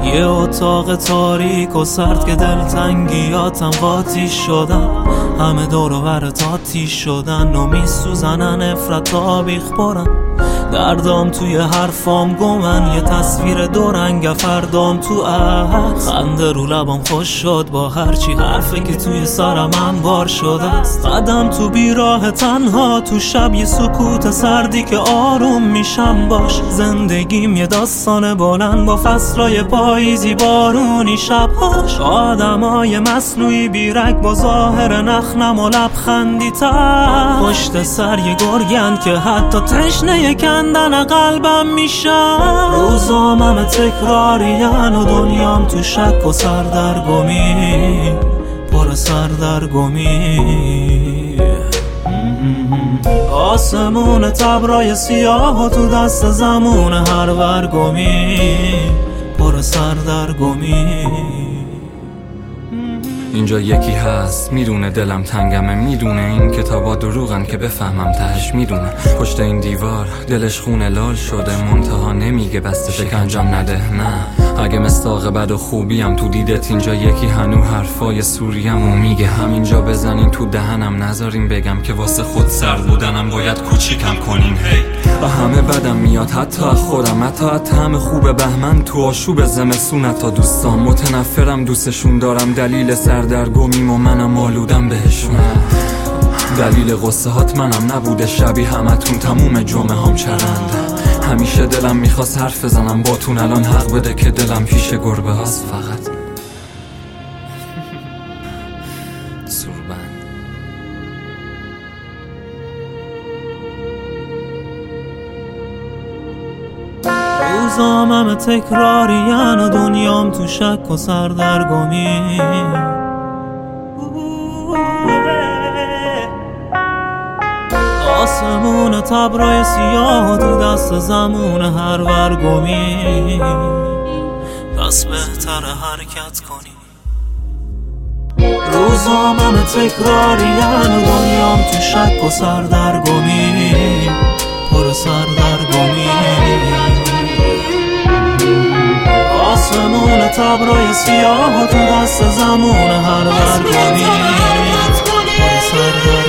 یه اتاق تاریک و سرد که دلتنگیاتم قاطی شدن، همه دور و برت آتیش شدن و میسوزنن افرت آبیخ برن. دردام توی حرفام گمن، یه تصویر دورنگ فردام تو خنده رو لبام خوش شد با هرچی حرفه که توی سرم انبار شده است. قدم تو بیراه تنها تو شب، یه سکوت سردی که آروم میشم باش. زندگیم یه داستان بلند با فصلای پاییزی بارونی شبهاش. آدمای مصنوعی بیرک با ظاهر نخنم و لبخندی تر، پشت سر یه گرگن که حتی تشنه کندن قلبم میشن. روزام همه تکرارین و دنیام تو شک و سردرگمی، پر سردرگمی. آسمون تبرای سیاه و تو دست زمون هر ورگمی، پر سردرگمی. اینجا یکی هست میدونه دلم تنگمه، میدونه این کتابا دروغن که بفهمم تهش، میدونه پشت این دیوار دلش خونه لال شده، منتها نمیگه بسته شکنجم نده. نه اگه مستاق بد و خوبیم تو دیدت اینجا یکی هنو حرفای سوریم و میگه همینجا بزنین تو دهنم، نذارین بگم که واسه خود سرد بودنم باید کوچیکم کنین. هی و همه بدم میاد حتی خودم، حتی همه خوب بهمن تو آشوب زمستون، حتی دوستان متنفرم دوستشون دارم، دلیل سردرگمیم و منم آلودم بهشون. دلیل قصه هات منم نبوده شبیه همتون، تموم جمعه هم چرند. همیشه دلم میخواست حرف بزنم باتون، الان حق بده که دلم پیش گربه هاست فقط. سوربند روزام همه تکرارین و دنیام تو شک و سردرگمی. آسمون تبرای سیاه تو دست زمون هر ورگمی، پس بهتر حرکت کنی. روزام همه تکرارین و دنیام تو شک و سردرگمی، پر سردرگمی. آسمون تبرای سیاه تو دست زمون هر ورگمی، پر سردرگمی.